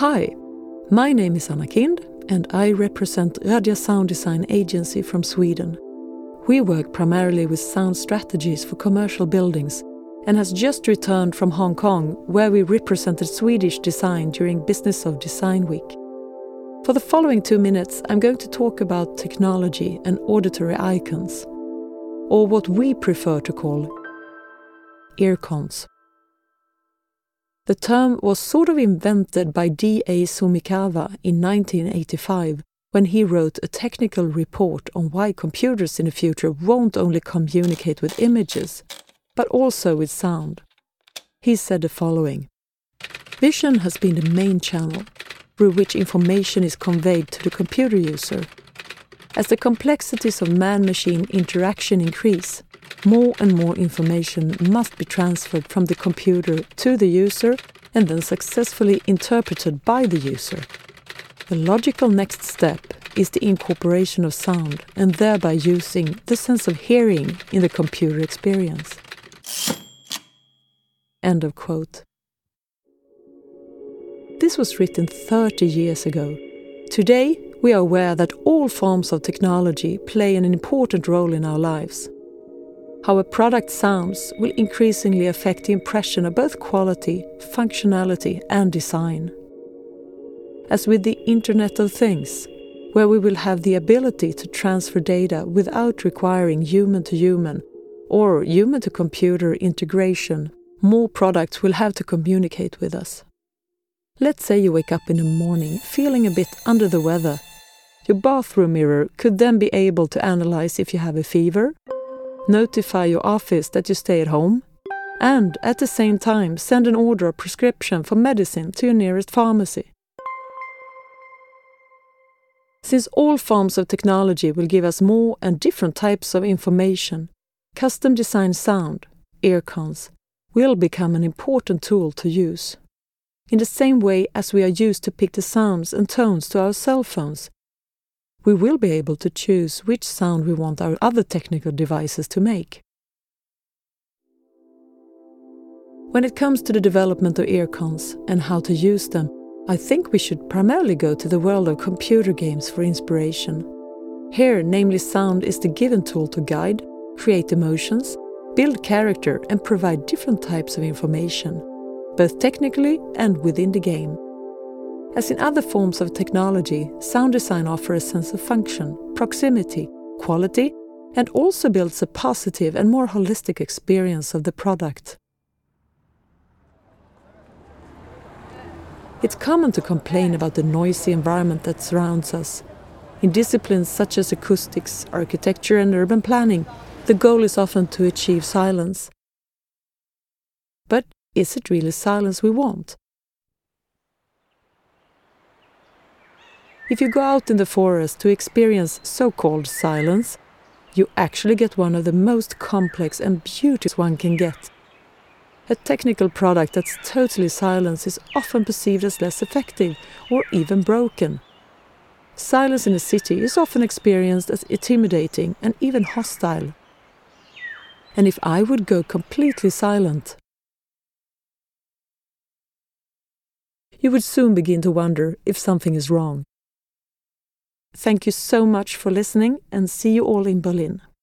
Hi, my name is Anna Kind and I represent Radja Sound Design Agency from Sweden. We work primarily with sound strategies for commercial buildings and has just returned from Hong Kong, where we represented Swedish design during Business of Design Week. For the following 2 minutes, I'm going to talk about technology and auditory icons, or what we prefer to call earcons. The term was sort of invented by D.A. Sumikawa in 1985 when he wrote a technical report on why computers in the future won't only communicate with images, but also with sound. He said the following: "Vision has been the main channel through which information is conveyed to the computer user. As the complexities of man-machine interaction increase, more and more information must be transferred from the computer to the user and then successfully interpreted by the user. The logical next step is the incorporation of sound and thereby using the sense of hearing in the computer experience." End of quote. This was written 30 years ago. Today, we are aware that all forms of technology play an important role in our lives. How a product sounds will increasingly affect the impression of both quality, functionality, and design. As with the Internet of Things, where we will have the ability to transfer data without requiring human-to-human or human-to-computer integration, more products will have to communicate with us. Let's say you wake up in the morning feeling a bit under the weather. Your bathroom mirror could then be able to analyze if you have a fever, notify your office that you stay at home, and at the same time send an order or prescription for medicine to your nearest pharmacy. Since all forms of technology will give us more and different types of information, custom-designed sound, earcons, will become an important tool to use. In the same way as we are used to pick the sounds and tones to our cell phones, we will be able to choose which sound we want our other technical devices to make. When it comes to the development of earcons and how to use them, I think we should primarily go to the world of computer games for inspiration. Here, namely, sound is the given tool to guide, create emotions, build character and provide different types of information, both technically and within the game. As in other forms of technology, sound design offers a sense of function, proximity, quality, and also builds a positive and more holistic experience of the product. It's common to complain about the noisy environment that surrounds us. In disciplines such as acoustics, architecture, and urban planning, the goal is often to achieve silence. But is it really silence we want? If you go out in the forest to experience so-called silence, you actually get one of the most complex and beautiful one can get. A technical product that's totally silent is often perceived as less effective or even broken. Silence in a city is often experienced as intimidating and even hostile. And if I would go completely silent, you would soon begin to wonder if something is wrong. Thank you so much for listening and see you all in Berlin.